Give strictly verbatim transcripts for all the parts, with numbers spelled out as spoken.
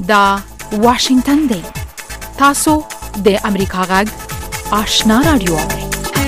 دا واشنگتن دی. تاسو د امریکا غږ آشنا رادیو اورئ.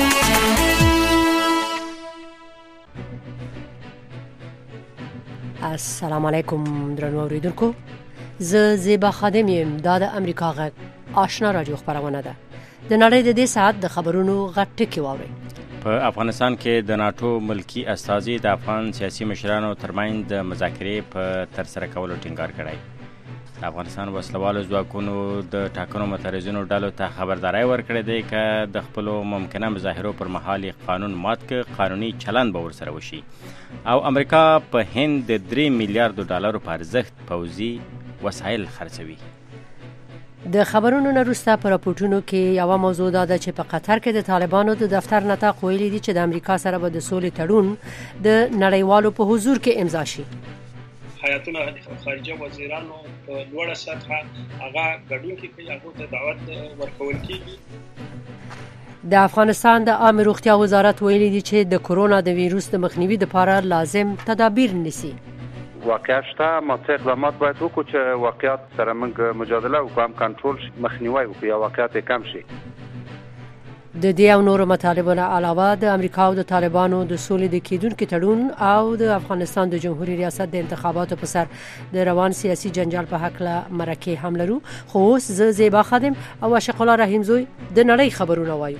السلام علیکم درنو اوریدونکو، زه زیبا خادم یم. دا د امریکا غږ آشنا رادیو خبرونه ده. د نړۍ د دې ساعت د خبرونو غټ ټکی واورئ. په افغانستان کې د ناتو ملکی استازي د افغان سیاسي مشرانو ترمنځ د مذاکرې په ترسره کولو ټینګار کړی. د افغانستان وسلوالو ځواکونو د ټاکنو مترازینو ډلو ته خبرداري ورکړې ده چې د خپل ممکنه مظاهرو پر مهال قانون مات کې قانوني چلند به ورسره وشي. او امریکا په هند د درې میلیارډ ډالرو په ارزښت پوځي وسایل خرڅوي. د خبرونو نه وروسته په راپورټونو کې یو موضوع دا ده چې په قطر کې د طالبانو د دفتر نطاق ویلي دي چې د امریکا سره به د سولې تړون د نړیوالو په حضور کې امضا شي. حیاتونه خارجه وزیرانو په لوړه سطحه هغه ګډون کې کوي، هغه ته دعوت ورکول کیږي. د افغانستان د عامه روغتیا وزارت ویلي دي چې د کورونا د ویروس د مخنیوي لپاره لازم تدابیر نیسي. واقعیت شته، ما څه اقدامات باید وکړو چې واقعیت سره موږ مجادله وکړو، هم کنټرول شي، مخنیوي وکړو یا واقعیت کم شي. د دې او نورو مطالبو نه علاوه د امریکا او د طالبانو د سولې د کېدونکو تړون او د افغانستان د جمهوریت ریاست د انتخاباتو په سر د روان سیاسي جنجال په حق له مرکه هم لرو. خو اوس زه زیبا خادم او عاشق الله رحیم زوی د نړۍ خبرونه وایو.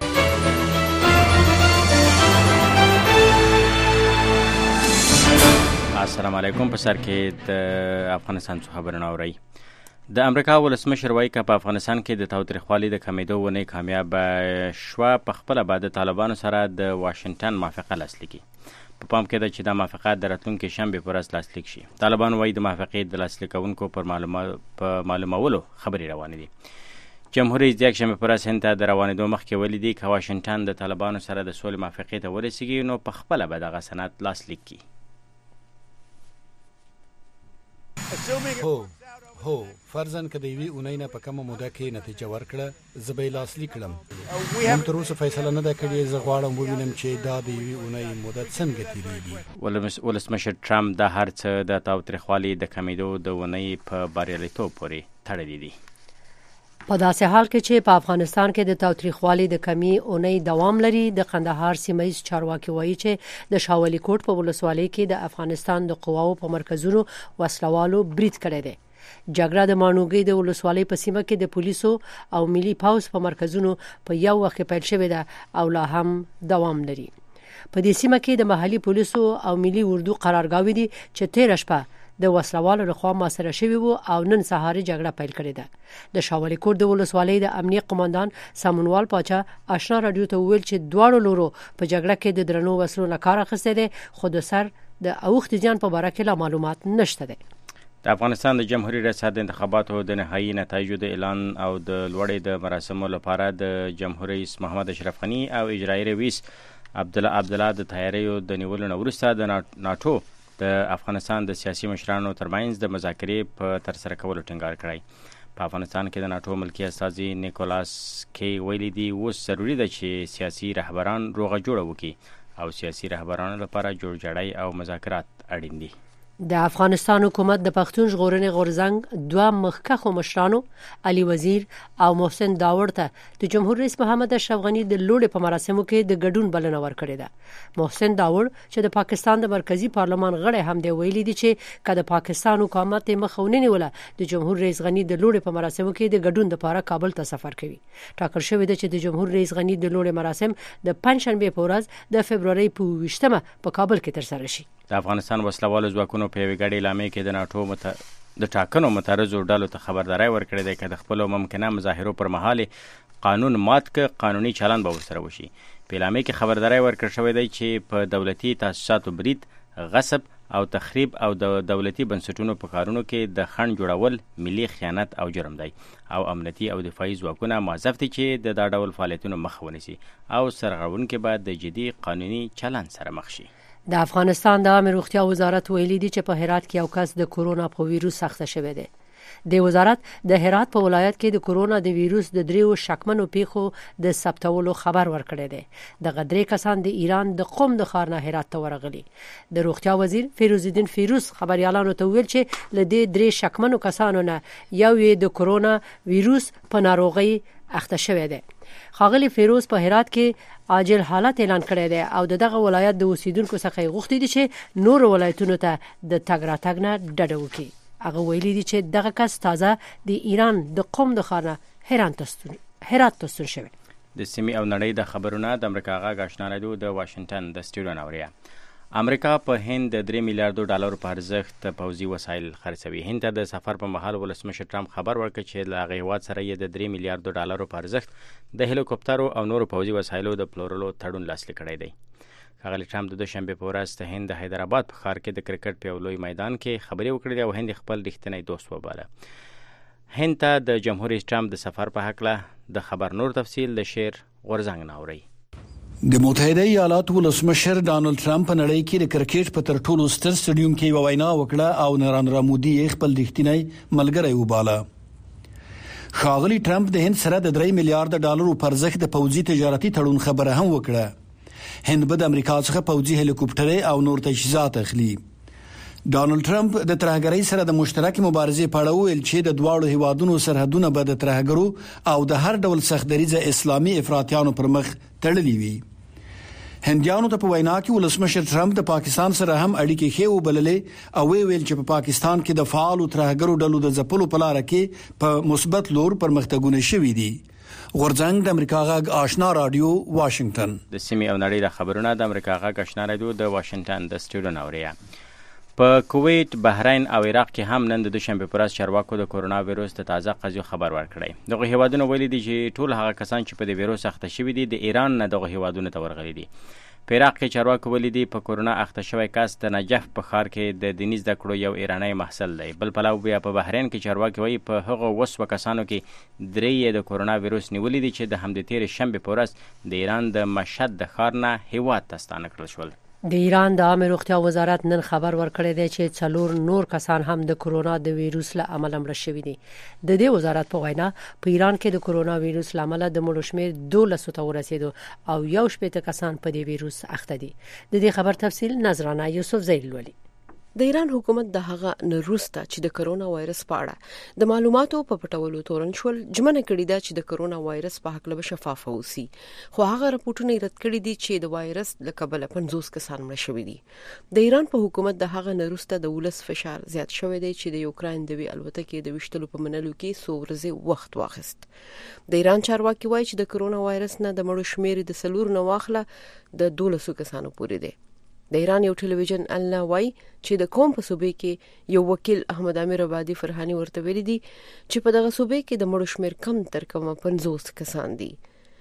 السلام علیکم. په سر کې د افغانستان څخه خبرونه اورئ. د امریکا ولسمشر وایي که په افغانستان کې د تاوتریخوالي د کمیدو ونې کامیاب شوه، په خپله به د طالبانو سره د واشنګټن موافقه لاسلیک کړي. په پام کې ده چې دا موافقه د راتلونکي شنبې په ورځ لاسلیک شي. طالبان وایي د موافقې د لاسلیک کوونکو پر په معلومولو خبرې روانې دي. جمهوریت رئیس د یکشنبې په ورځ هند ته د روانېدو مخکې ویلي دي که واشنګټن د طالبانو سره د سولې موافقې ته ورسیږي نو په خپله به دغه سند لاسلیک کړي. هو هو فرضاً که د یوې اونۍ نه په کمه موده کې نتیجه ورکړه، زه به یې لاسلیک کړم. موږ تر اوسه فیصله نه ده کړې. زه غواړم ووینم چې دا د یوې اونۍ موده څنګه تېرېږي. ولسمشر ټرمپ دا هر څه د تاوتریخوالي د کمیدو د اونۍ په بریالیتوب پورې تړلي دي. په داسې حال کې چې په افغانستان کې د تاوتریخوالي د کمی اونۍ دوام لري، د قندهار سیمه ییز چارواکي وایي چې د شاولي کوټ په ولسوالۍ کې د افغانستان د قواو په مرکزونو وسلوالو برید کړی دی. جګړه د مانوګي د ولسوالۍ په سیمه کې د پولیسو او ملي پوځ په مرکزونو په یو وخت پیل شوې ده او لا هم دوام لري. په دې سیمه کې د محلي پولیسو او ملي اردو قرارګاوې دي چې تیر شپه د وسلوالو لخوا محاصره شوي وو او نن سهار جګړه پیل کړې ده. د شاولي کوټ د ولسوالۍ د امنیه قومندان سامونوال پاچا آشنا رادیو ته وویل چې دواړو لورو په جګړه کې د درنو وسلو نه کار اخیستی دی، خو د سر د اوښت زیان په باره کې لا معلومات نشته دی. د افغانستان د جمهوریت ریاست د انتخاباتو د نهایی نتایجو د اعلان او د لوړې د مراسمو لپاره د جمهوریت رئیس محمد اشرف غني او اجرایي رئیس عبدالله عبدالله د تیاریو د نیولو نه وروسته د ناتو د افغانستان د سیاسي مشرانو ترمنځ د مذاکرې په ترسره کولو ټینګار کړی. په افغانستان کې د ناتو ملکی استازي نیکولاس کی ویلي دي اوس ضروري ده چې سیاسي رهبران روغه جوړه وکړي او سیاسي رهبرانو لپاره جوړجاړی او مذاکرات اړین دي. د افغانستان حکومت د پښتون ژغورنې غورځنګ دوه مخکښو مشرانو علي وزیر او محسن داوړ ته د جمهوریت رئیس محمد اشرف غني د لوړې په مراسمو کې د ګډون بلنه ورکړې ده. محسن داوړ چې د پاکستان د مرکزی پارلمان غړی هم دی ویلي دي چې که د پاکستان حکومت مخه ونه نیوله، د جمهوریت رئیس غني د لوړې په مراسمو کې د ګډون لپاره کابل ته سفر کوي. ټاکل شوی دی چې د جمهوریت رئیس غني د لوړې مراسم د پنځشنبه په ورځ د فبرवरी په اووه په کابل کې ترسره شي. د افغانستان وسلوالو ځواکونو په یوې ګډې اعلامیې کې د ناټو مت... د ټاکنو مترازو ډلو ته خبرداری ورکړې ده چې د خپلو ممکنه مظاهرو پر مهال قانون مات که قانوني چلند به ورسره وشي. په اعلامیې کې خبرداری ورکړل شوی دی چې په دولتي تاسیساتو برید، غصب او تخریب او د دولتي بنسټونو په کارونو کې د خنډ جوړول ملي خیانت او جرم دی او امنیتي او دفاعي ځواکونه موظف دي چې د دا ډول فعالیتونو مخه ونیسي او سرغړونکي باید د جدي قانوني چلند سره مخ شي. د افغانستان د عامه روغتیا وزارت ویلي دي چې په هرات کې یو کس د کورونا په ویروس اخته شوی دی. د وزارت د هرات په ولایت کې د کورونا د ویروس د دریو شکمنو پیښو د ثبتولو خبر ورکړی دی. دغه درې کسان د ایران د قم د ښار نه هرات ته ورغلي. د روغتیا وزیر فیروز الدین فیروز خبريالانو ته ویل چې له دې درې شکمنو کسانو نه یو یې د کورونا ویروس په ناروغۍ اخته شوی دی. ښاغلي فیروز په هرات کې عاجل حالت اعلان کړی دی او دغه ولایت د اوسیدونکو څخه غوښتي دي چې نور ولایتونو ته د تګ راتګ نه ډډه وکړي. هغه ویلي دي چې دغه کس تازه د ایران د قم د ښار نه هرات ته ستون شوی. د سیمې او نړۍ د خبرونه د امریکا غږ آشنا رادیو د واشنگټن د سټوډیو ناوړیا. امریکا په هند د درې میلیارډو ډالرو په ارزښت پوځي وسایل خرڅوي. هند ته د سفر په مهال ولسمشر ټرمپ خبر ورکړ چې له هغه هیواد سره یې د درې میلیارډو ډالرو په ارزښت د هلیکوپټرو او نورو پوځي وسایلو د پلورلو تړون لاسلیک کړی دی. ښاغلي ټرمپ د دوشنبې په ورځ د هند د حیدرآباد په ښار کې د کرکټ په یو لوی میدان کې خبرې وکړې او هند خپل رښتینی دوست وباله. هند ته د جمهور رئیس ټرمپ د سفر په هکله د خبر نور تفصیل د شیر غورځنګ ناوري. د متحده ایالاتو ولسمشر ډانلډ ټرمپ په نړۍ کې د کرکټ په تر ټولو ستر سټډیوم کې یو وینا وکړه او نریندرا مودي خپل رښتینی ملګری وباله. ښاغلي ټرمپ د هند سره د درې میلیارډ ډالرو پر ارزښت د پوځي تجارتي تړون خبره هم وکړه. هند به د امریکا څخه پوځي هلیکوپټرې او نور تجهیزات اخلي. ډانلډ ټرمپ د ترهګرۍ سره د مشترک مبارزې په اړه ویل چې د دواړو هیوادونو سرحدونه به د ترهګرو او د هر ډول سختدریزه اسلامي افراطیانو پر مخ تړلي وي. هندیانو ته په وینا کې ولسمشر ټرمپ د پاکستان سره هم اړیکې ښې وبللې او ویل چې په پاکستان کې د فعالو ترهګرو ډلو د ځپلو په لار کې په مثبت لور پرمختګونه شوي دي. غورځنګ د امریکا غږ آشنا رادیو واشنگټن. د سیمې او نړۍ د خبرونه د امریکا غږ آشنا رادیو د واشنگټن د سټوډیو ناوړیا. په کویت، بحرین او عراق کې هم نن د دوشنبې په ورځ چارواکو د کورونا ویروس د تازه قضیو خبر ورکړی. دغه هیوادونه ویلي دي چې ټول هغه کسان چې په دې ویروس اخته شوي دي د ایران نه دغه هیوادونو ته ورغلي دي. په عراق کې چارواکو ویلي دي په کورونا اخته شوی کس د نجف په ښار کې د دیني زده کړو یو ایرانی محصل دی. بل پلو بیا په بحرین کې چارواکي وایي په هغو اووه کسانو کې درې یې د کورونا ویروس نیولي دي چې د همدې تېرې شنبې په ورځ د ایران د مشهد د ښار نه هیواد ته ستانه کړل شول. د ایران د عامه روغتیا وزارت نن خبر ورکړی دی چې څلور نور کسان هم د کورونا د ویروس له امله مړه شوي دي. د دې وزارت په وینا په ایران کې د کورونا ویروس له امله د مړو شمېر دولسو ته ورسېدو او یو شپېته کسان په دې ویروس اخته دي. د دې خبر تفصیل نظرانه یوسف زیل لولي. د ایران حکومت د هغه نروسته چې د کرونا وایرس په اړه د معلوماتو په پټولو تورن شول جمنه کړی دا چې د کرونا وایرس په حق له شفافه اوسي. خو هغه راپورټونه رد کړي دي چې د وایرس له کبله پنځوس کسان مړه شوي دي. د ایران په حکومت د هغه نروسته د ولس فشار زیات شوی دی چې د یوکراین د وی الوتکې د وشتلو په منلو کې څو ورځې وخت واخیست. د ایران چارواکي وایي چې د کرونا وایرس نه د مړو شمېر د سلور نه واخله د دولسو کسانو پورې دی. د ایران یو ټلویزیون الله وای چې د قوم په صوبې کې یو وکیل احمد امیر آبادی فرحانی ورته ویلي دي چې په دغه صوبې کې د مړو شمېر کم تر کمه پنځوس کسان دي.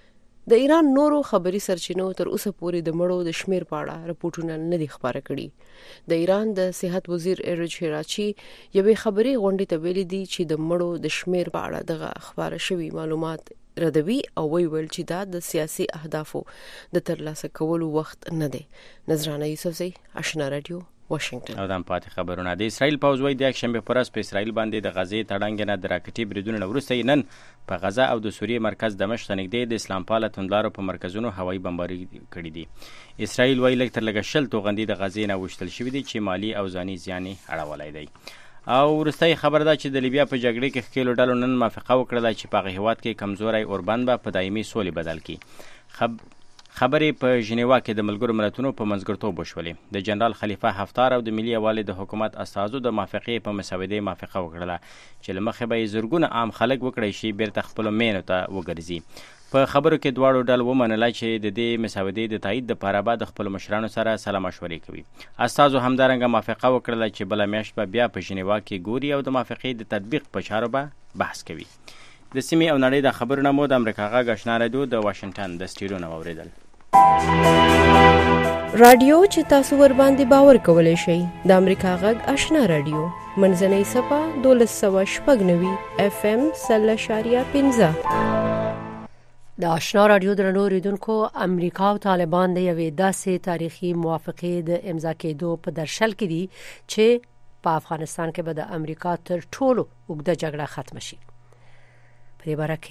د ایران نورو خبري سرچینو تر اوسه پورې د مړو د شمېر په اړه راپورټونه نه دي خبره کړي. د ایران د صحت وزیر ایرج هراچی یوې خبري غونډې ته ویلي دي چې د مړو د شمېر په اړه دغه خبره شوی معلومات ردوی او وی ویل چې دا د سیاسي اهدافو د ترلاسه کولو وخت نه دی. نظرانه یوسفزی آشنا رادیو واشنگټن. او د پاتې خبرونه د اسرائیل پوځ وایي د یکشنبې په ورځ په اسرائیل باندې د غزې تړنګ نه د راکټي بریدونو وروسته نن په غزه او د سوریې مرکز دمشق ته نږدې د اسلام پاله توندلارو په مرکزونو هوایي بمباري کړي دي. اسرائیل وایي لږ تر لږه شل توغندي د غزې نه وشتل شوي دي چې مالی او ځاني زیان اړولی دی. او وروستۍ خبر ده چې د لیبیا په جګړې کې ښکېلو ډلو نن موافقه وکړله چې په هغه هېواد کې کمزوری اوربند به په دایمي سولې بدل کړي. خب خبرې په ژنیوا کې د ملګرو ملتونو په منځګړیتوب وشولې. د جنرال خلیفه حفتار او د ملي یوالي د حکومت استازو د موافقې په مسودې موافقه وکړله چې له مخې به یې زرګونه عام خلک وکړی شي بیرته خپلو مینو ته وګرځي. په خبرو کې دواړو ډلو ومنله چې د دې مسودې د تایید دپاره به د خپلو مشرانو سره سلا مشورې کوي. استازو همدارنګه موافقه وکړله چې بله میاشت به بیا په ژنیوا کې ګوري او د موافقې د تطبیق په چارو به بحث کوي. د سیمې او نړۍ د خبرونه مو د امریکا غږ آشنا رادیو د واشنګټن د سټیډیو نه واورېدل. رادیو چې تاسو ور باندې باور کولای شئ د امریکا غږ آشنا رادیو منځنۍ صفه دولس سوه شپږ نوي اف ام سل اشاریه پنځه. د آشنا رادیو درنو اوریدونکو، امریکا او طالبان د یوې داسې تاریخي موافقې د امضا کېدو په درشل کې دي چې په افغانستان کې به د امریکا تر ټولو اوږده جګړه ختم شي. په دې باره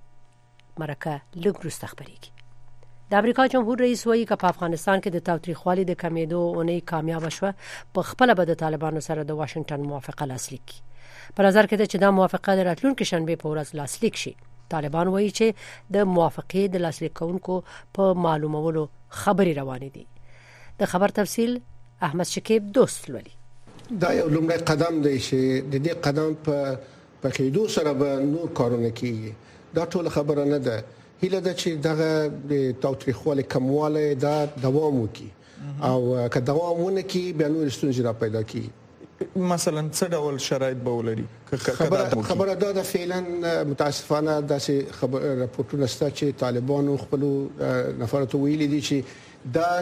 کې مرکه لږ وروسته خبرېږي. د امریکا جمهور رئیس وایي چې په افغانستان کې د تاوتریخوالي د کمیدو اونۍ کامیاب شوه، په خپل به د طالبانو سره د واشنگټن موافقه لاسلیک کړي. په نظر کې ده چې دا موافقه د راتلونکي شنبه په ورځ لاسلیک شي. طالبان وایي چې د موافقې د لاسلیک کونکو په معلومولو خبري روانې دي. د خبر تفصیل احمد شکیب دوست لولي. دا یو لومړی قدم دی چې د دې قدم په په کېدو سره به نور کارونه کیږي. دا ټول خبره نه ده. هیله ده چې دغه د تاوتریخوالي کمواله دا دوام وکړي او که دوام ونه کړي بیا نور ستونزې را پیدا کیږي. مثلا څه ډول شرایط به ولري؟ خبره خبره دا ده فعلا متاسفانه داسې خبر راپورټونه شته چې طالبانو خپل نفراتو ویلي دي چې دا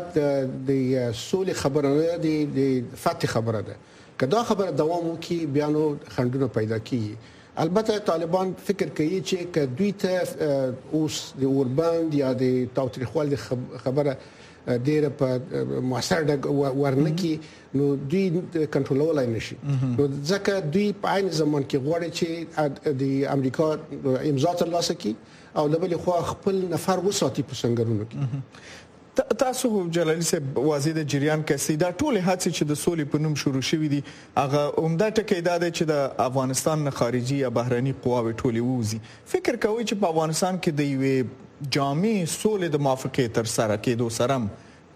د سولې خبره نه دي، د فتح خبره ده. که دا خبره دوام وکړي بیا نو خنډونه پیدا کیږي. البته طالبان فکر کوي چې که دوی ته اوس د اوربند یا د تاوتریخوالي خبره ډیره په موثر ډول ورنکي نو دوی کنټرولولای نشي. نو ځکه دوی په عین زمان کې غواړي چې د امریکا امضا ترلاسه کړي او له بلې خوا خپل نفر وساتي په سنگرونو کې. تاسو جلالي صاحب واضح د جریان کې دا ټول هڅې چې د سولې په نوم شروع شوې دي هغه عمده ټکی دا دی چې د افغانستان نه خارجي یا بهرني قواوې ټولې ووځي. فکر کوي چې په افغانستان کې د یوې جامع سولې د موافقې تر سره کېدو سره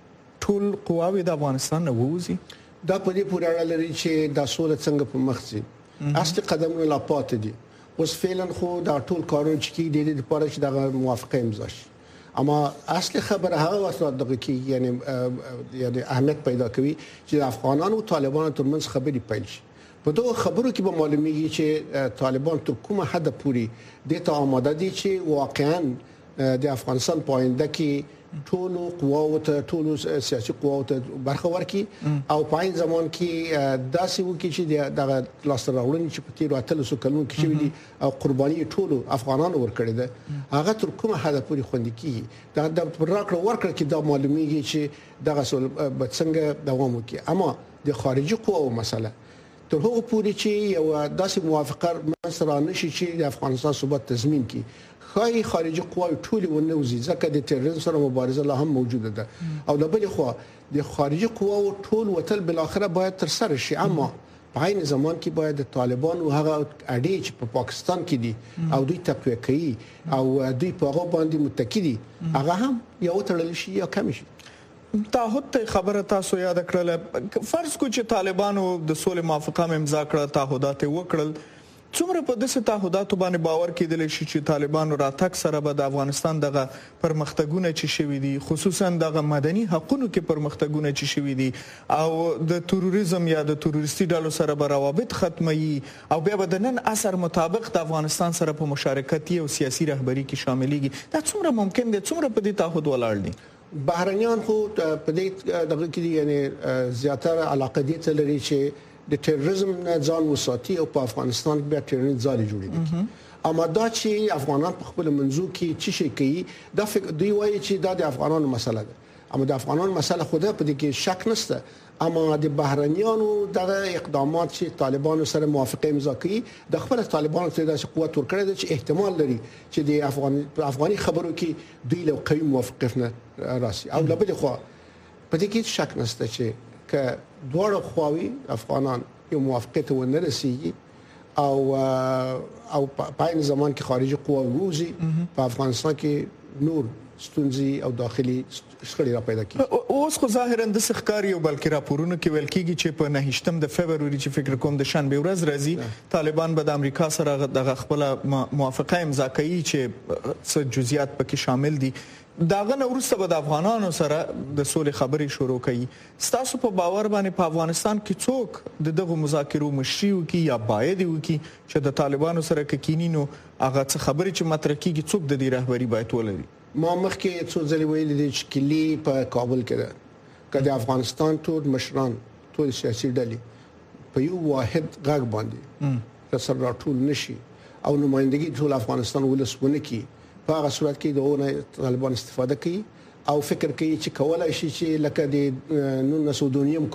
ټول قواوې د افغانستان نه ووځي؟ دا په دې پورې اړه لري چې دا سوله څنګه په مخ ځي. اصلي قدمونه لا پاتې دي. اوس فعلا خو دا ټول کارونه چې کېږي د دې لپاره چې دا موافقه امضا شي. اما اصل خبره هغه واسطه دغه کې یعنی یعنی اهمیت پیدا کوي چې د افغانانو او طالبانو ترمنځ خبرې پیل شي. په دوه خبرو کې به معلومیږي چې طالبان تر کومه حد پورې د ته آماده دي چې واقعا د افغانستان په آینده کې ټول قواو ته ټول سیاسي قواو ته برخه ورکړي او په عین زمان کې داسې وکړي چې دغه لاسته راوړنې چې په تیرو اتلسو کلونو کې شوي دي او قرباني ټول افغانانو ورکړي ده هغه تر کومه حد پورې خوندي کیږي. دا د راکړه ورکړه کې دا معلومیږي چې دغه څه به څنګه دوام وکړي. اما د خارجي قواو مسله تر هغه پورې چې یو داسې موافقه مسره نشي چې د افغانستان ثبات تضمین کړي خای خارجي قواوې ټولې ونوځي ځکه د تروریزم سره مبارزه لا هم موجوده ده او د بل خو د خارجي قواو ټول وتل بل اخره باید تر سره شي. اما په عین زمان کې باید د طالبانو هغه اړې چې په پاکستان کې دي او دوی تقویه کوي او دوی په هغه باندې متکی دي هغه هم یو تړل شي یا کم شي. تعهد ته خبره تاسو یاد کړل. فرض کو چې طالبانو د سولې موافقه امضا کړه، تعهدات وکړل، څومره په داسې تعهداتو باندې باور کېدلی شي چې طالبانو راتګ سره به د افغانستان دغه پرمختګونه چې شوي دي خصوصا دغه مدني حقوقو کې پرمختګونه چې شوي دي او د تروریزم یا د تروریستي ډلو سره به روابط ختمي او بیا به د نن عصر مطابق د افغانستان سره په مشارکتي او سیاسي رهبري کې شاملېږي؟ دا څومره ممکن دي؟ څومره په دې تعهد ولاړ دي؟ بهرنیان خو په دې دغه کې یعنی زیاتره علاقه دي ته لري چې د تروریزم نه ځان وساتي او په افغانستان کې بیا تروریزم ځالي جوړېږي. اما دا چې افغانان په خپل منځو کې چې شي کوي دا فکر دوی وایي چې دا د افغانانو مسله ده. اما د افغانانو مسله خوده په دې کې شک نشته. اما د بهرنیانو دغه اقدامات چې طالبانو سره موافقه امضا کړي د خپل طالبانو ته داسې قوت ورکړي چې احتمال لري چې د افغان افغاني خبرو کې دوی له قوي موافقه راسي او له بل خوا په دې کې شک نشته چې که دواړه خواوې افغانان یو موافقه ته ونه رسیږي او او په عین زمان کې خارجي قواوې ووځي په افغانستان کې نور ستونزې او داخلي شخړې را پیدا کیږي. اوس خو ظاهرا د سخکاري او بلکې راپورونو کې ویل کیږي چې په نهشتم د فبروري چې فکر کوم د شنبه ورځ راځي طالبان به د امریکا سره د خپل موافقه امضا کوي چې څه جزئیات پکې شامل دي. داغه نو وروسته به د افغانانو سره د سولې خبرې شروع کړي. ستاسو په باور باندې په افغانستان کې څوک د دغه مذاکرو مشري وکي یا باید وکي چې د طالبانو سره کینینو هغه څه خبرې چې مطرح کیږي څوک د دې رهبری باید ولري؟ ما مخکې څو ځلې ویلي دي چې کلی په کابل کې ده که د افغانستان ټول مشران ټول سیاسي ډلې په یو واحد غږ باندې سره راټول نشي او نمائندګي ټول افغانستان ولسونه کی په هغه صورت کې دغه طالبان استفاده کوي او فکر کوي چې کولای شي چې لکه د نولس سوه دوه کال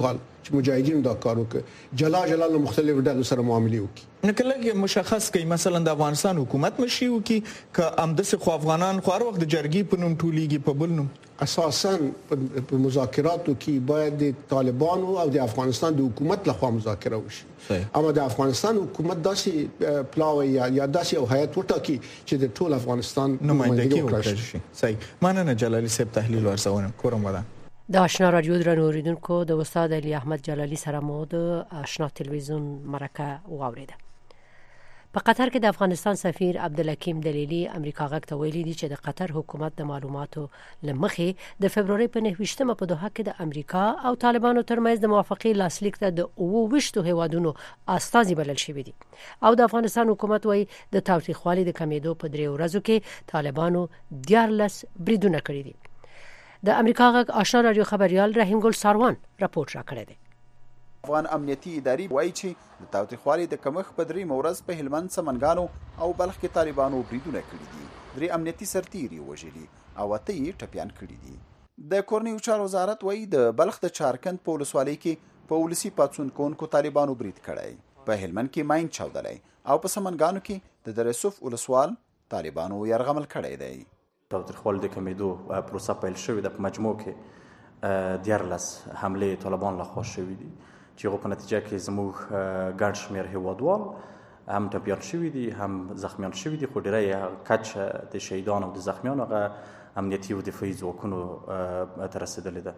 چې مجاهدین دا کار وکړي جلا جلا له مختلف ډلو سره معاملې وکړي. نو کله مشخص کړي مثلا د افغانستان حکومت مشي وکي ک امدسه خو افغانان خو هر وخت د جرګي په نوم ټولېږي په بل نوم. اساساً په مذاکراتو کې باید د طالبانو او د افغانستان د حکومت لخوا مذاکره وشي. اما د افغانستان حکومت داسې پلاوی یا داسې یو هیئت وټاکي چې د ټول افغانستان نمائندګي وکړي شي. صحیح. مننه جلالي صاحب تحلیل ورسونه کوم ودا. د آشنا رادیو درنو اوریدونکو د استاد علي احمد جلالي سره مو د آشنا تلویزیون مرکه واوریده. په قطر کې د افغانستان سفیر عبدالحکیم دلیلی امریکا غږ ته ویلي دي چې د قطر حکومت د معلوماتو لمخې د فبرवरी په نهه په دوحه کې د امریکا او طالبانو ترمنځ د موافقې لاسلیک ته د اوه ویشتو هیوادونو استازي بلل شوي دي او د افغانستان حکومت وايي د تاوتریخوالي د کمیدو په درې ورځو کې طالبانو دیارلس بریدونه کړي دي. د امریکا غږ آشنا رادیو خبريال رحیم ګل ساروان راپورټ راکړی دی. افغان امنیتي ادارې وایي چې د تاوتریخوالي د کمښت په درې مورز په هلمند سمنګانو او بلخ کې طالبانو بریدونه کړي دي. درې امنیتي سرتیري وژلي او اته یې ټپیان کړي دي. د کورنیو چارو وزارت وایي د بلخ د چارکند په ولسوالۍ کې په ولسي پاڅون کوونکو طالبانو برید کړی. په هلمند کې ماین چاودلی او په سمنګانو کې د درسوف ولسوال طالبانو یرغمل کړی دی. تاوتریخوالي د کمیدو پروسه پیل شوې ده. په مجموع کې دیارلس حملې طالبان لخوا شوې دي چې په نتیجه کې زموږ ګڼ شمېر هیوادوال هم ټپیان شوي دي هم زخمیان شوي دي خو ډیری کچ د شهیدانو او د زخمیانو هغه امنیتي او دفاعي ځواکونو ته رسېدلې ده.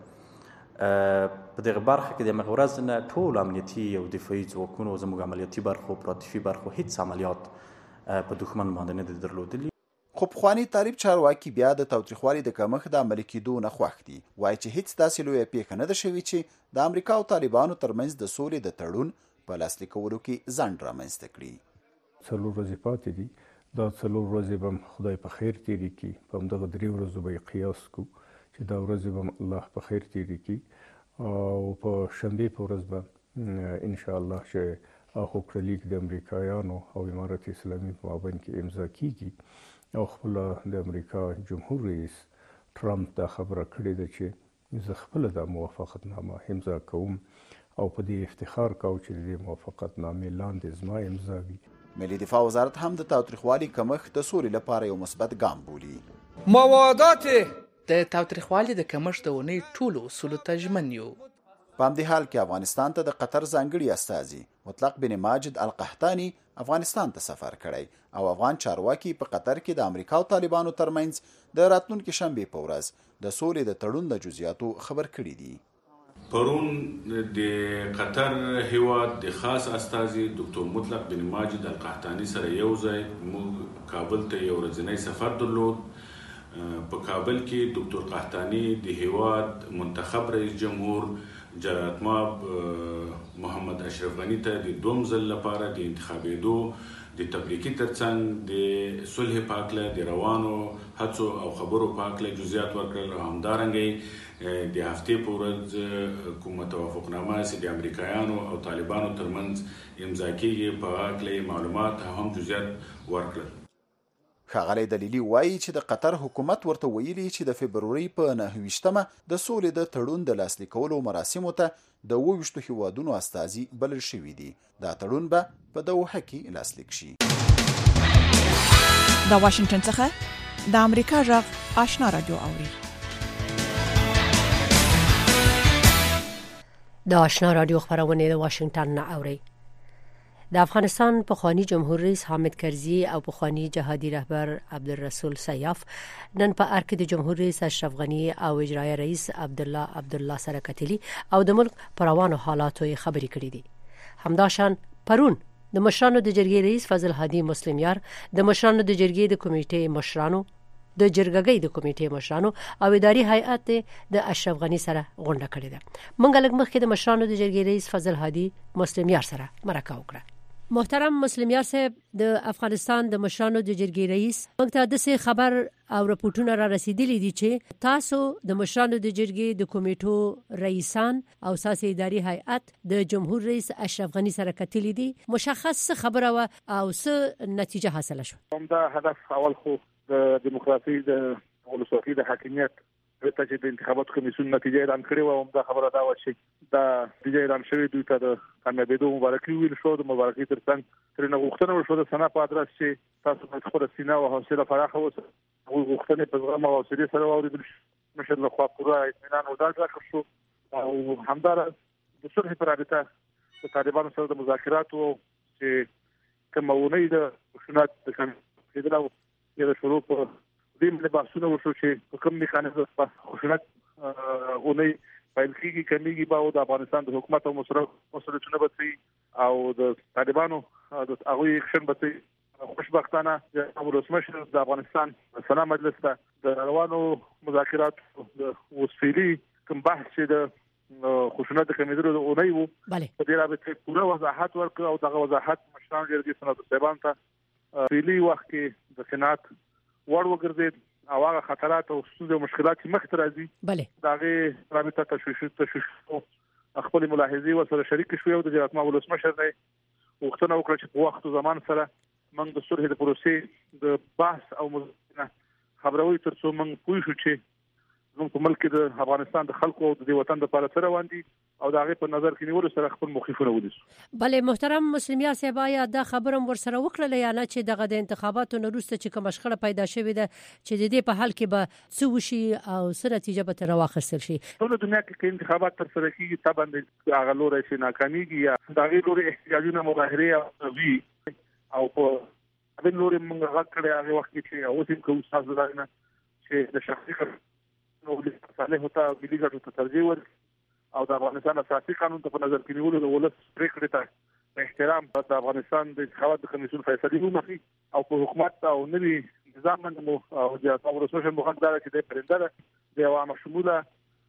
په دغه برخه کې د همغه ورځ نه ټول امنیتي او دفاعي ځواکونو زموږ عملیاتي برخو پراتیفي برخو هیڅ عملیات په دښمن باندې نه دي درلودلي. خو پخوانی طالب چارواکي بیا د تاوتریخوالي د کمښت د عملي کېدو نه خوښ دي. وایي چې هیڅ داسې لویه پیښه نه ده شوې چې د امریکا او طالبانو ترمنځ د سولې د تړون په لاسلیک کولو کې ځنډ رامنځته کړي. څلور ورځې پاتې دي. دا څلور ورځې به خدای په خیر تېرې کړي. په همدغه درې ورځو به یې قیاس کړو چې دا ورځې به الله په خیر تېرې کړي او په شنبې په ورځ به انشاءالله چې هغه کړلیک د امریکایانو او امارت اسلامي په مابین کې امضا کیږي او خپل د امریکا جمهور رئیس ټرمپ دا خبره کړې ده چې زه خپل د موافقتنامه امضا کوم او په دې افتخار کوم چې د موافقتنامې لاندې زما امضا وي. ملي دفاع وزارت هم د تاوتریخوالي کمښت د سولې لپاره یو مثبت ګام بولي. موادات د تاوتریخوالي د کمښت د ونې ټولو اصولو ته ژمن یو. په همدې حال کې افغانستان ته د قطر ځانګړي استازي مطلق بن ماجد القحطاني افغانستان ته سفر کړی او افغان چارواکي په قطر کې د امریکا او طالبانو ترمنځ د راتلونکي شنبې په ورځ د سولې د تړون د جزئیاتو خبر کړي دي. پرون د قطر هیواد د خاص استازي ډاکټر مطلق بن ماجد القحطاني سره یو ځای موږ کابل ته یو ورځنی سفر درلود. په کابل کې ډاکټر قحطاني د هیواد منتخب رئیس جمهور جلالتمآب محمد اشرف غنی ته د دوم ځل لپاره د انتخابېدو د تبریکي ترڅنګ د صلح په هکله د روانو هڅو او خبرو په هکله جزئیات ورکړل او همدارنګه د هفتې په ورځ کومه توافقنامه چې د امریکایانو او طالبانو ترمنځ امضا کېږي په هکله معلومات هم جزئیات ورکړل. ښاغلی دلیلي وایي چې د قطر حکومت ورته ویلي چې د فبرवरी په نهه ویشتمه د سولې د تړون د لاسلیک کولو مراسمو ته د اوه ویشتو هیوادونو استازي بلل شوي دي. دا تړون به په دوحه کې لاسلیک شي. د واشنگټن څخه د امریکا غږ آشنا رادیو اوري. د آشنا رادیو خبرونه د واشنگټن نه اوري. د افغانستان پخوانی جمهور رئیس حامد کرزي او پخوانی جهادي رهبر عبدالرسول سیاف نن په ارکه د جمهور رئیس اشرف غنی او اجرایي رئیس عبدالله عبدالله سره کتلي او د ملک پروانو حالاتو خبرې کړې دي. همداشان پرون د مشرانو د جرګې رئیس فضل هادي مسلمیار د مشرانو د جرګې د کمیټې مشرانو د جرګګۍ د کمیټې مشرانو او اداري هیئت د اشرف غنی سره غونډه کړې ده. موږ لږ مخکې د مشرانو د جرګې رئیس فضل هادي مسلمیار سره مرکه وکړه. محترم مسلمیار صاحب، د افغانستان د مشرانو د جرګې رئیس موږ ته د څه خبر او راپورټونه را رسیدلي دي چې تاسو د مشرانو د جرګې د کمیټو رئیسان او سیاسي اداري هیئت د جمهور رئیس اشرف غنی سره کتلي دي. مشخص خبره و او څه نتیجه حاصله شو؟ دا هدف اول خو د دیموکراسي د ولسواکۍ د حاکمیت ته چې د انتخاباتو کمیسیون نتیجه اعلان کړې و او دا خبره دا و چې دا نتیجه اعلان شوې دوی ته د کامیابېدو مبارکي ویل شو. د مبارکي ترڅنګ ترنه غوښتنه وشوه د سنا په ادرس چې تاسو باید خپل سینه او حوصله فراخه اوسئ. غوښتنې په زغم او حوصله سره واوریدل شو. مشر له خوا پوره اطمینان او ډاډ راکړ شو او همدارس د صلح پر رابطه د طالبانو سره د مذاکراتو چې کومونې د خشونت د کېدل او د شروع په دې باندې بحثونه وشو چې کوم میکانیزم په خشونت اونې پیل کیږي کمیږي به د افغانستان د حکومت او مسؤلیتونه بچي او د طالبانو د هغه اکشن بچي. خوشبختانه د ولسمشر د افغانستان سنا مجلس ته د روانو مذاکرات د وسفيلي کوم بحث چې د خشونت کمیدلو اونۍ وو په دې رابطه پوره وضاحت ورکړ او دغه وضاحت مشران جرګې سنت صاحبان ته پیلي وخت کې د خنات وړ وګرځید او هغه خطرات او ستونزې او مشکلات چې مخ ته راځي داغه رابطه تشویش تشویش خپل ملاحظې ورسره شریک شو. او د جناب ولسمشر نه وختونه وکړه چې په وخت او زمان سره موږ د صلح د پروسې د بحث او مذاکره خبروي ترڅو موږ پوه شو چې موږ په ملک د افغانستان د خلکو او د وطن لپاره سره وندي او دا غي په نظر کې نیول سره خپل موقفونه ونیسو. بله محترم مسلمیار صاحب آیا دا خبرم ور سره وکړل یا نه چې دغه د انتخاباتو نه وروسته چې کوم مشکله پیدا شوې ده چې د دې په حل کې به څه وشي او څه نتیجه به تر واخیستل شي؟ ټول دنیا کې انتخابات تر سره کیږي طبعا د هغه لوري چې ناکاميږي یا دا غي لوري احتجاجونه مظاهره وي او په بل لوري موږ غږ کړی هغه وخت چې اوس کوم تاسو درنه چې د شخصي نو د صالح هوتا ملي ګټو ته ترجیح ورکړي او د افغانستان اساسي قانون ته په نظر کې نیولو د ولس پریکړې ته احترام د افغانستان د انتخاباتو کمیسیون فیصله وکړي او په حکومت او نوي نظام باندې او د تاسو ورسره مخکاره چې د پرندره د عوامو شموله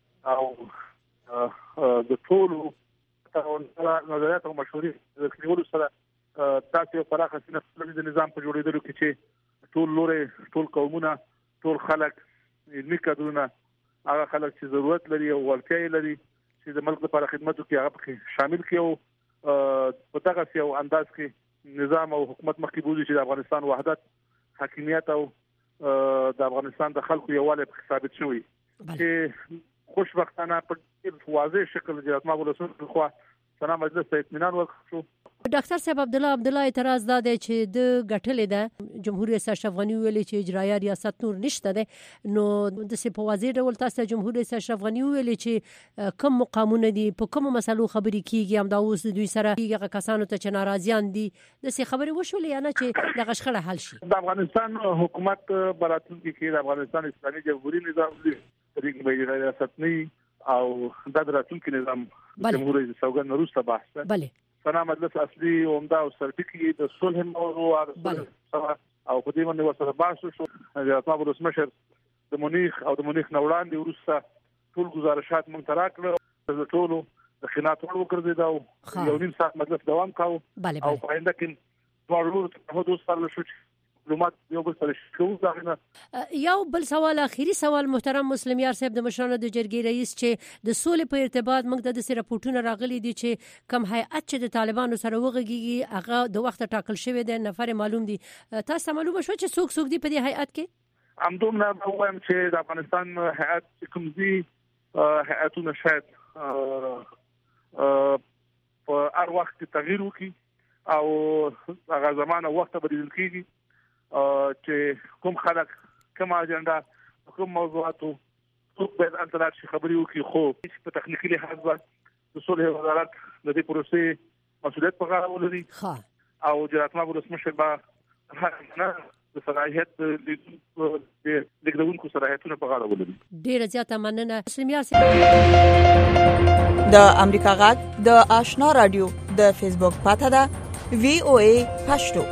او د ټولو نظریات او مشورې د کلیولو سره تاسو په راخه سینه د نظام په جوړېدلو کې چې ټول لوري ټول قومونه ټول خلک علمي کادرونه هغه خلک چې ضرورت لري او ورته لري چې د ملک لپاره خدمت وکړي هغه پکې شامل کړي په دغه یو انداز کې نظام او حکومت مخکې بوزي چې د افغانستان وحدت حاکمیت او د افغانستان د خلکو یووالی ثابت شوی چې خوشبختانه په واضح شکل جناب ولسمشر خو سنا مجلس ته اطمینان ورکړو. ډاکټر صاحب عبد الله عبد الله اعتراض دا دی چې د غټلې ده جمهور رئیس اشرف غنی ویلي چې اجرایه ریاست نور نشته ده نو د سپه وزیر ډول تاسو جمهور رئیس اشرف غنی ویلي چې کوم مقامونه دي په کوم مسلو خبرې کیږي هم دا اوس دوی سره هغه کسانو ته چې ناراضیان دي د سي خبرې وشولې یا نه چې د غشخړه حل شي؟ د افغانستان حکومت براتون کې د افغانستان اسلامي جمهوریت نظام دی طریق به ریاست نه او د راتلونکي نظام جمهور رئیس سوګند وروسته بحث بله سنا مجلس اصلي عمده او سرټیکي د صلح موضوع او او په دې باندې وسره بحث شو. جناب ولسمشر د مونیخ او د مونیخ نوړاندې ورسره ټول گزارشات مونږ ته راکړل د ټولو د خنات ور وکړل دا یو نیم ساعت مجلس دوام کاوه او په آینده کې ټول هغه دوه سره شو معلومات یو بل سره شو. یو بل سوال اخیری سوال محترم مسلمیار صاحب د مشرانو د جرګې رئیس چې د سولې په ارتباط موږ د سره راپورټونه راغلي دي چې کم هیئت چې د طالبانو سره وغږیږي هغه د وخت ټاکل شوی دی نفر معلوم دي تاسو معلومه شو چې څوک څوک دي په دې هیئت کې؟ همدوم نه وایم چې د افغانستان هیئت کوم دي هیئتونه شاید په هر وخت تغییر وکړي او هغه زمانه وخت بدلیدل کیږي چې کوم خلک کوم اجنډا کوم موضوعاتو څوک به انترات شي خبري وکي خو په تخنیکی لحاظ د صلح وزارت د دې پروسې مسؤلیت په غاړه ولري او جناب ولسمشر به هغه د صلاحیت د دغونکو صلاحیتونو په غاړه ولري. ډیره زیاته مننه مسلمیار صاحب. د امریکا غږ د آشنا رادیو د فیسبوک پاته ده وی او ای پښتو.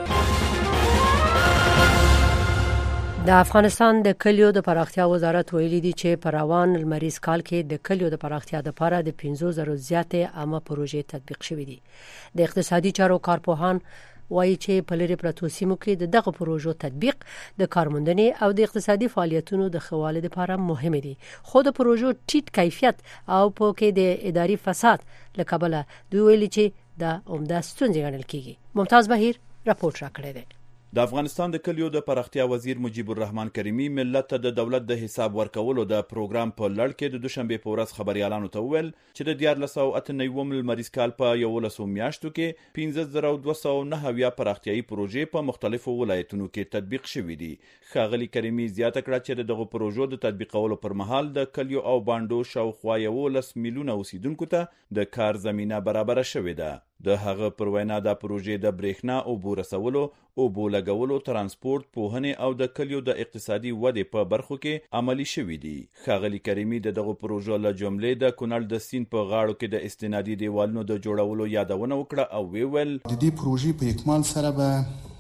د افغانستان د کلیو د پراختیا وزارت ویلي دی چې په روان لمریز کال کې د کلیو د پراختیا لپاره د پنځه زره زیاتې عامه پروژې تطبیق شوې دي. د اقتصادي چارو کارپوهان وایي چې په لری پرتو سیمو کې د دغه پروژو تطبیق د کارموندنې او د اقتصادي فعالیتونو د ښه والي لپاره مهم دي. خو د پروژو ټیټ کیفیت او په کې د اداري فساد لکبله دوی ویلي چې د عمده ستونزې ګڼل کیږي. ممتاز بهیر راپورټ راکړی دی. د افغانستان د کلیو د پراختیا وزیر مجیب الرحمن کریمی ملت ته د دولت د حساب ورکولو د پروګرام په لړ کې د دوشنبه په ورځ خبريالانو ته وویل چې د دیارلس سوه اته نوي لمریز کال په یولسو میاشتو کې پنځه زره دوه سوه نهه اویا پراختیايي پروژې په مختلفو ولایتونو کې تطبیق شوې دي. ښاغلي کریمی زیاته کړه چې دغه پروژو د تطبیقولو پر مهال د کلیو او بانډو شاوخوا یولس میلیونه اوسیدونکو ته د کار زمینه برابره شوې ده. د هغه پر وینا دا پروژې د برېښنا او اوبو رسولو، اوبو لګولو، ترانسپورت، پوهنې او د کلیو د اقتصادي ودې په برخو کې عملي شوي دي. ښاغلي کریمي د دغه پروژو له جملې د کونړ د سیند په غاړو کې د استنادي دیوالونو د جوړولو یادونه وکړه او ویل د دې پروژې په اکمال سره به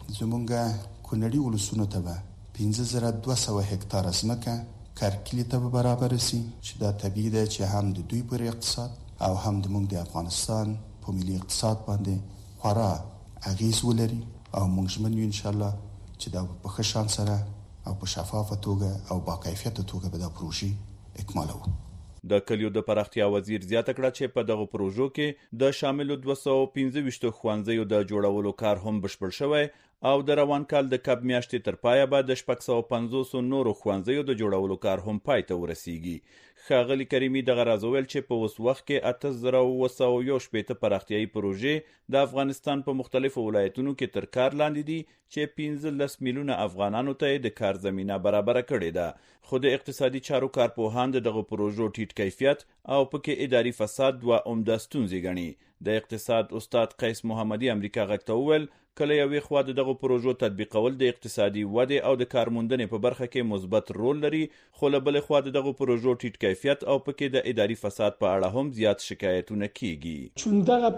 زمونږ کونړي ولسونو ته به پنځه زره دوه سوه هکتاره ځمکه کرکلي ته به برابر سي چې دا طبیعي ده چې هم د دوی پر اقتصاد او هم د موږ د افغانستان په ملي اقتصاد باندې خورا اغیز ولري او موږ ژمن یو ان شاء الله چې دا په ښه شان سره او په شفافه توګه او با کیفیت توګه به دا پروژې اکمالوو. د کلیو د پراختیا وزیر زیاته کړه چې په دغه پروژو کې د شاملو دوه سوه پنځه ویشت ښوونځیو د جوړولو کار هم بشپړ شوی او د روان کال د کب میاشتې تر پایه به د شپږ سوه پنځوس نورو ښوونځیو د جوړولو کار هم پای ته ورسیږي. ښاغلي کریمي دغه راز وویل چې په اوس وخت کې اته زره اوه سوه یو شپېته پراختیايي پروژې د افغانستان په مختلفو ولایتونو کې تر کار لاندې دي چې پنځلس میلیونه افغانانو ته د کار زمینه برابره کړې ده. خو د اقتصادي چارو کارپوهان د دغه پروژو ټیټ کیفیت او پکې اداري فساد دوه عمده ستونزې ګڼي. د اقتصاد استاد قیس محمدي امریکا غږ ته وویل کله یوې خوا د دغه پروژو تطبیقول د اقتصادي ودې او د کارموندنې په برخه کې مثبت رول لري، خو له بلې خوا د دغه پروژو ټیټ کیفیت او پکې د اداري فساد په اړه هم زیات شکایتونه کیږي. چون دغه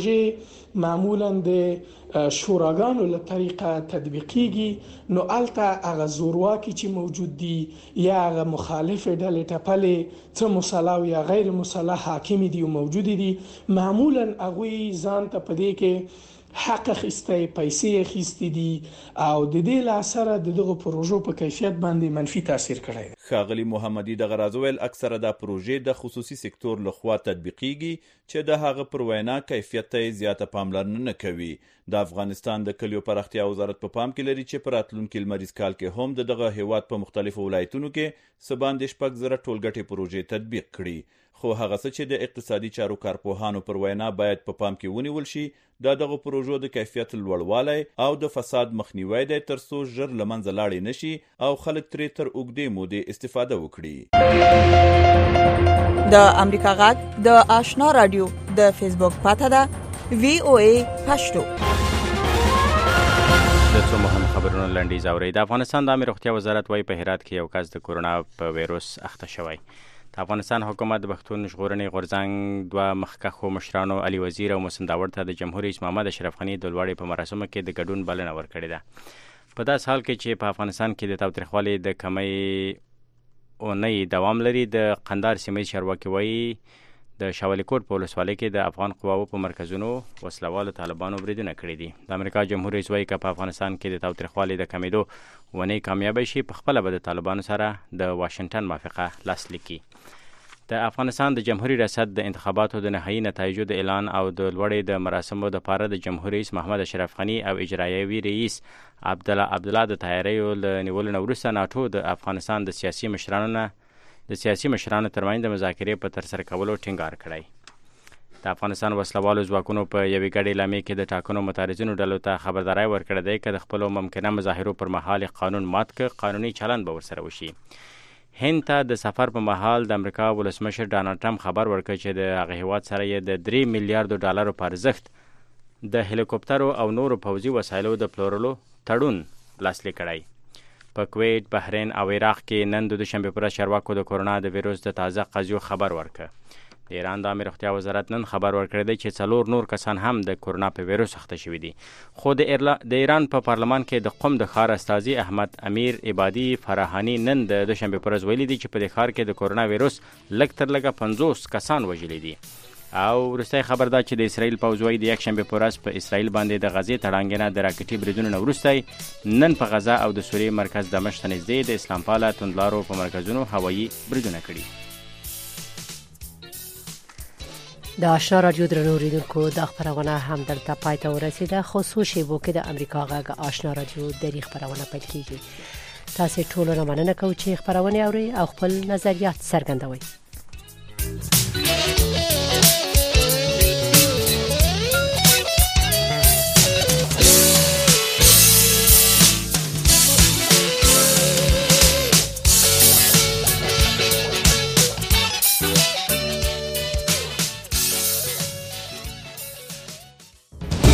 پروژې معمولا د شوراګانو له طریقه تطبیقیږي نو الته هغه زورواکي چې موجود دي یا هغه مخالف ډلې ټپلې څه مسلح یا غیر مسلح حاکم دي او موجود دي معمولا هغه ځان ته پدې کې حق اخیسته پیسې اخیستې دي او د دې له اثره د دغه پروژو په کیفیت باندې منفي تاثیر کړی دی. ښاغلي محمدي دغه راز ویل اکثره دا پروژې د خصوصي سکتور لخوا تطبیقیږي چې د هغه پر وینا کیفیت ته زیاته پاملرنه نه کوي. د افغانستان د کلیو پراختیا وزارت په پام کې لري چې په راتلونکي لمریز کال کې هم د دغه هیواد په مختلفو ولایتونو کې څه باندې شپږ زره ټولګټې پروژې تطبیق کړي. خو هغه څه چې د اقتصادي چارو کارپوهانو پر وینا باید په پام کې ونیول شي دا دغه پروژو د کیفیت لوړوالی او د فساد مخنیوی دی ترڅو ژر له منځه لاړې نشي او خلک ترې تر اوږدې مودې استفاده وکړي. د امریکا غږ د آشنا رادیو د فیسبوک پاته ده وی او ای پښتو. د څو مهم خبرونو لنډیز اورئ. د افغانستان د عامه روغتیا وزارت وايي په هرات کې یو کس د کورونا په وایروس اخته شوی. د افغانستان حکومت د پښتون ژغورنې غورځنګ دوه مخکښو مشرانو علي وزیر او محسن داوړ ته د جمهور رئیس محمد اشرف غني د لوړې په مراسمو کې د ګډون بلنه ورکړې ده. په داس حال کې چې په افغانستان کې د تاوتریخوالي د کمی اونۍ دوام لري، د قندهار سیمه چارواکي وایي د شاولي کوټ په ولسوالۍ کې د افغان قواو په مرکزونو وسلوالو طالبانو بریدونه کړي دي. د امریکا جمهور رئیس وایي که په افغانستان کې د تاوتریخوالي د کمیدو ونې کامیابه شي په خپله به د طالبانو سره د واشنګټن موافقه لاسلیک کړي. د افغانستان د جمهوریت ریاست د انتخاباتو د نهایي نتایجو د اعلان او د لوړې د مراسمو لپاره د جمهور رئیس محمد اشرف غني او اجرایوي رئیس عبدالله عبدالله د تیاریو له نیولو نه وروسته ناټو د افغانستان د سیاسي مشرانو نه د سیاسي مشرانو ترمنځ د مذاکرې په ترسره کولو ټینګار کړی. د افغانستان وسلوالو ځواکونو په یوې ګډې اعلامیې کې د ټاکنو متارزینو ډلو ته خبرداری ورکړی دی که د خپلو ممکنه مظاهرو پر مهال قانون مات کړ قانوني چلند به ورسره وشي. هند ته د سفر په مهال د امریکا ولسمشر ډانلډ ټرمپ خبر ورکړ چې د هغه هیواد سره یې د درې میلیارډو ډالرو په ارزښت د هلیکوپټرو او نورو پوځي وسایلو د پلورلو تړون لاسلیک کړی. په کویت، بحرین او عراق کې نن د دوشنبې په ورځ چارواکو د کورونا د ویروس د تازه قضیو خبر ورکړ. د ایران د عامه روغتیا وزارت نن خبر ورکړی دی چې څلور نور کسان هم د کورونا په ویروس اخته شوي دي. خو د ایران په پارلمان کې د قم د ښار استازي احمد امیر عبادي فراهاني نن د دوشنبې په ورځ ویلي دي چې په دې ښار کې د کورونا ویروس لږ تر لږه پنځوس کسان وژلي دي. او وروستی خبر دا چې د اسرائیل پوځ وایي د یکشنبې په ورځ په اسرائیل باندې د غزې تړانګې نه د راکټي بریدونو نه وروستی نن په غزه او د سوریې مرکز دمشق ته نږدې د اسلام پاله توندلارو په مرکزونو هوایي بریدونه کړي. د آشنا رادیو درنو اوریدونکو د خبرونه هم درته پای ته ورسیده. خو څو شیبو کې د امریکا غږ آشنا رادیو د خبرونه پیل کیږي. تاسو ټول مننه کوم چې خبرونه اوري او خپل نظریات څرګندوي.